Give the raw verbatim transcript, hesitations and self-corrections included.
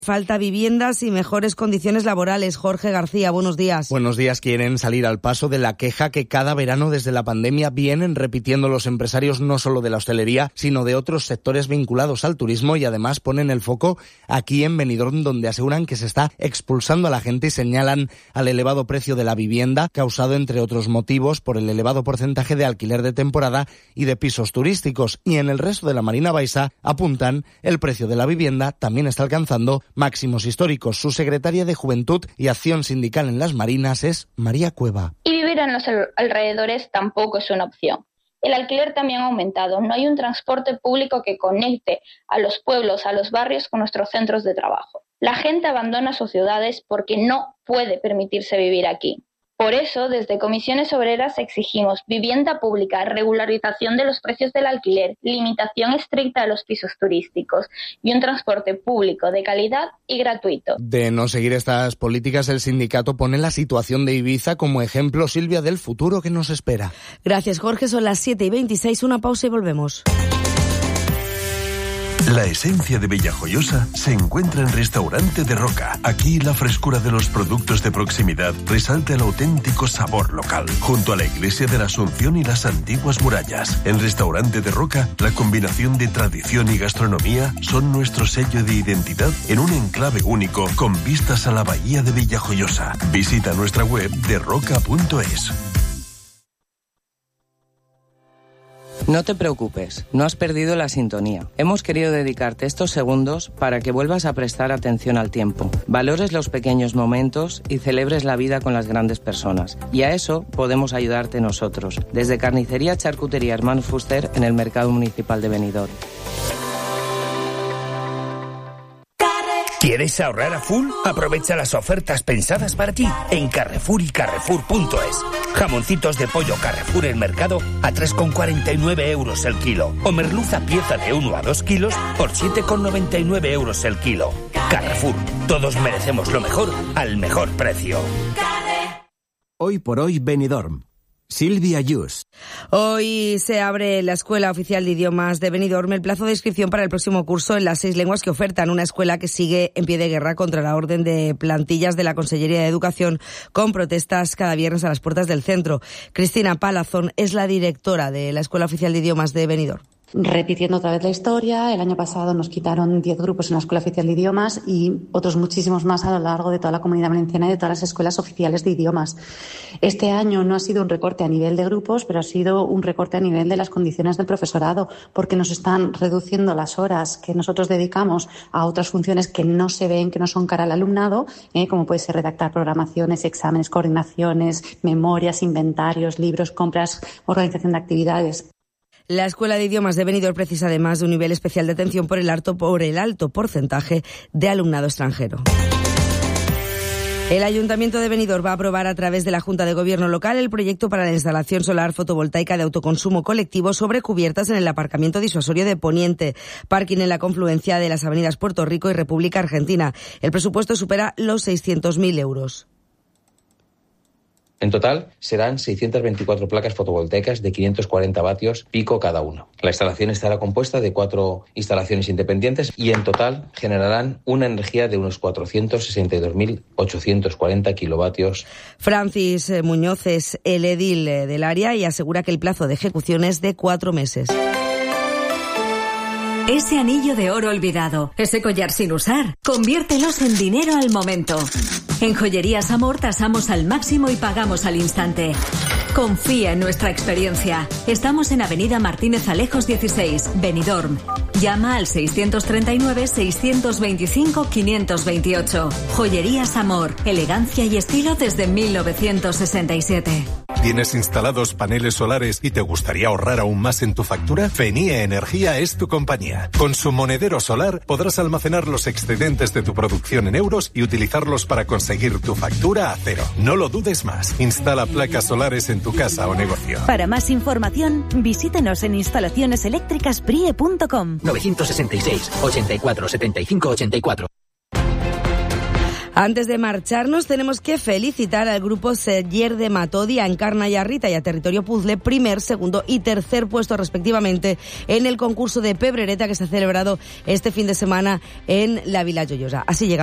Falta viviendas y mejores condiciones laborales. Jorge García, buenos días. Buenos días. Quieren salir al paso de la queja que cada verano desde la pandemia vienen repitiendo los empresarios, no solo de la hostelería, sino de otros sectores vinculados al turismo, y además ponen el foco aquí en Benidorm, donde aseguran que se está expulsando a la gente y señalan al elevado precio de la vivienda, causado entre otros motivos por el elevado porcentaje de alquiler de temporada y de pisos turísticos. Y en el resto de la Marina Baixa apuntan el precio de la vivienda también está alcanzando máximos históricos. Su secretaria de Juventud y Acción Sindical en las Marinas es María Cueva. Y vivir en los alrededores tampoco es una opción. El alquiler también ha aumentado. No hay un transporte público que conecte a los pueblos, a los barrios con nuestros centros de trabajo. La gente abandona sus ciudades porque no puede permitirse vivir aquí. Por eso, desde Comisiones Obreras exigimos vivienda pública, regularización de los precios del alquiler, limitación estricta de los pisos turísticos y un transporte público de calidad y gratuito. De no seguir estas políticas, el sindicato pone la situación de Ibiza como ejemplo, Silvia, del futuro que nos espera. Gracias, Jorge. Son las siete y veintiséis. Una pausa y volvemos. La esencia de Villajoyosa se encuentra en Restaurante de Roca. Aquí la frescura de los productos de proximidad resalta el auténtico sabor local. Junto a la Iglesia de la Asunción y las antiguas murallas. En Restaurante de Roca, la combinación de tradición y gastronomía son nuestro sello de identidad en un enclave único con vistas a la bahía de Villajoyosa. Visita nuestra web de roca punto es. No te preocupes, no has perdido la sintonía. Hemos querido dedicarte estos segundos para que vuelvas a prestar atención al tiempo, valores los pequeños momentos y celebres la vida con las grandes personas. Y a eso podemos ayudarte nosotros, desde Carnicería Charcutería Hermanos Fuster en el Mercado Municipal de Benidorm. ¿Quieres ahorrar a full? Aprovecha las ofertas pensadas para ti en Carrefour y Carrefour punto es. Jamoncitos de pollo Carrefour el mercado a tres con cuarenta y nueve euros el kilo. O merluza pieza de uno a dos kilos por siete con noventa y nueve euros el kilo. Carrefour, todos merecemos lo mejor al mejor precio. Hoy por hoy Benidorm. Silvia Yus. Hoy se abre la Escuela Oficial de Idiomas de Benidorm el plazo de inscripción para el próximo curso en las seis lenguas que ofertan, una escuela que sigue en pie de guerra contra la orden de plantillas de la Consellería de Educación, con protestas cada viernes a las puertas del centro. Cristina Palazón es la directora de la Escuela Oficial de Idiomas de Benidorm. Repitiendo otra vez la historia, el año pasado nos quitaron diez grupos en la Escuela Oficial de Idiomas y otros muchísimos más a lo largo de toda la Comunidad Valenciana y de todas las escuelas oficiales de idiomas. Este año no ha sido un recorte a nivel de grupos, pero ha sido un recorte a nivel de las condiciones del profesorado, porque nos están reduciendo las horas que nosotros dedicamos a otras funciones que no se ven, que no son cara al alumnado, eh, como puede ser redactar programaciones, exámenes, coordinaciones, memorias, inventarios, libros, compras, organización de actividades. La Escuela de Idiomas de Benidorm precisa además de un nivel especial de atención por el alto, por el alto porcentaje de alumnado extranjero. El Ayuntamiento de Benidorm va a aprobar a través de la Junta de Gobierno local el proyecto para la instalación solar fotovoltaica de autoconsumo colectivo sobre cubiertas en el aparcamiento disuasorio de Poniente, parking en la confluencia de las avenidas Puerto Rico y República Argentina. El presupuesto supera los seiscientos mil euros. En total, serán seiscientas veinticuatro placas fotovoltaicas de quinientos cuarenta vatios pico cada uno. La instalación estará compuesta de cuatro instalaciones independientes y en total generarán una energía de unos cuatrocientos sesenta y dos mil ochocientos cuarenta kilovatios. Francis Muñoz es el edil del área y asegura que el plazo de ejecución es de cuatro meses. Ese anillo de oro olvidado, ese collar sin usar, conviértelos en dinero al momento. En Joyerías Amor tasamos al máximo y pagamos al instante. Confía en nuestra experiencia. Estamos en Avenida Martínez Alejos dieciséis, Benidorm. Llama al seiscientos treinta y nueve, seiscientos veinticinco, quinientos veintiocho. Joyerías Amor, elegancia y estilo desde mil novecientos sesenta y siete. ¿Tienes instalados paneles solares y te gustaría ahorrar aún más en tu factura? Fenie Energía es tu compañía. Con su monedero solar podrás almacenar los excedentes de tu producción en euros y utilizarlos para conseguir tu factura a cero. No lo dudes más. Instala placas solares en tu casa o negocio. Para más información, visítenos en instalaciones eléctricas prie punto com. novecientos sesenta y seis, ochenta y cuatro, setenta y cinco, ochenta y cuatro. Antes de marcharnos, tenemos que felicitar al grupo Seller de Matodi, a Encarna y a Rita y a Territorio Puzzle, primer, segundo y tercer puesto respectivamente en el concurso de Pebrereta que se ha celebrado este fin de semana en la Vila Joiosa. Así llega.